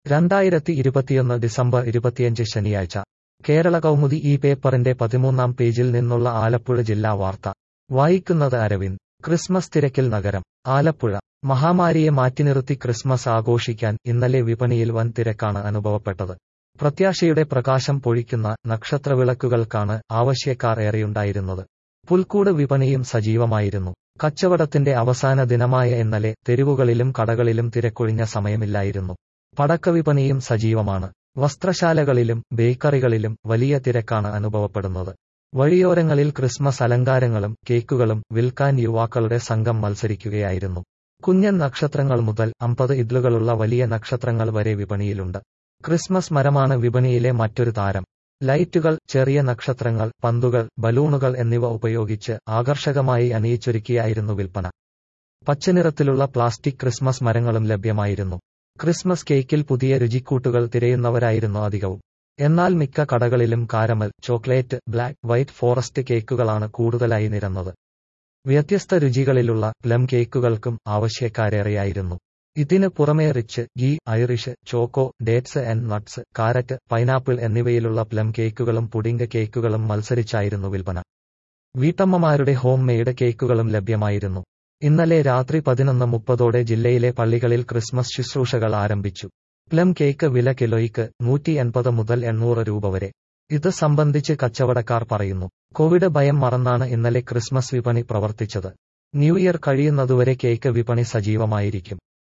2021 December 25 ശനിയാഴ്ച കേരള കൗമുദി ഈ പേപ്പറിന്റെ 13-ാം പേജിൽ നിന്നുള്ള ആലപ്പുഴ ജില്ലാ വാർത്ത വായിക്കുന്നത് അരവിന്ദ്. ക്രിസ്മസ് തിരക്കിൽ നഗരം. ആലപ്പുഴ. മഹാമാരിയെ മാറ്റിനിർത്തി ക്രിസ്മസ് ആഘോഷിക്കാൻ ഇന്നലെ വിപണിയിൽ വൻ തിരക്കാണ് അനുഭവപ്പെട്ടത്. പ്രത്യാശയുടെ പ്രകാശം പൊഴിക്കുന്ന നക്ഷത്രവിളക്കുകൾക്കാണ് ആവശ്യക്കാർ ഏറെയുണ്ടായിരുന്നത്. പുൽക്കൂട് വിപണിയും സജീവമായിരുന്നു. കച്ചവടത്തിന്റെ അവസാന ദിനമായ ഇന്നലെ തെരുവുകളിലും കടകളിലും തിരക്കൊഴിഞ്ഞ സമയമില്ലായിരുന്നു. പടക്കവിപണിയും സജീവമാണ്. വസ്ത്രശാലകളിലും ബേക്കറികളിലും വലിയ തിരക്കാണ് അനുഭവപ്പെടുന്നത്. വഴിയോരങ്ങളിൽ ക്രിസ്മസ് അലങ്കാരങ്ങളും കേക്കുകളും വിൽക്കാൻ യുവാക്കളുടെ സംഘം മത്സരിക്കുകയായിരുന്നു. കുഞ്ഞൻ നക്ഷത്രങ്ങൾ മുതൽ 50 ഇതളുകളുള്ള വലിയ നക്ഷത്രങ്ങൾ വരെ വിപണിയിലുണ്ട്. ക്രിസ്മസ് മരമാണ് വിപണിയിലെ മറ്റൊരു താരം. ലൈറ്റുകൾ, ചെറിയ നക്ഷത്രങ്ങൾ, പന്തുകൾ, ബലൂണുകൾ എന്നിവ ഉപയോഗിച്ച് ആകർഷകമായി അണിയിച്ചൊരുക്കിയായിരുന്നു വിൽപ്പന. പച്ചനിറത്തിലുള്ള പ്ലാസ്റ്റിക് ക്രിസ്മസ് മരങ്ങളും ലഭ്യമായിരുന്നു. ക്രിസ്മസ് കേക്കിൽ പുതിയ രുചിക്കൂട്ടുകൾ തിരയുന്നവരായിരുന്നു അധികവും. എന്നാൽ മിക്ക കടകളിലും caramel, chocolate, black, white forest കേക്കുകളാണ് കൂടുതലായി നിരന്നത്. വ്യത്യസ്ത രുചികളിലുള്ള പ്ലം കേക്കുകൾക്കും ആവശ്യക്കാരേറെയായിരുന്നു. ഇതിന് പുറമെ rich, ghee, Irish, choco, dates and nuts, carrot, pineapple എന്നിവയിലുള്ള പ്ലം കേക്കുകളും പുഡിംഗ് കേക്കുകളും മത്സരിച്ചായിരുന്നു വിൽപ്പന. വീട്ടമ്മമാരുടെ ഹോം മെയ്ഡ് കേക്കുകളും ലഭ്യമായിരുന്നു. ഇന്നലെ രാത്രി 11:30 ജില്ലയിലെ പള്ളികളിൽ ക്രിസ്മസ് ശുശ്രൂഷകൾ ആരംഭിച്ചു. പ്ലം കേക്ക് വില കിലോയ്ക്ക് 180 മുതൽ 800 രൂപ വരെ. ഇത് സംബന്ധിച്ച് കച്ചവടക്കാർ പറയുന്നു. കോവിഡ് ഭയം മറന്നാണ് ഇന്നലെ ക്രിസ്മസ് വിപണി പ്രവർത്തിച്ചത്. ന്യൂ ഇയർ കഴിയുന്നതുവരെ കേക്ക് വിപണി സജീവമായിരിക്കും.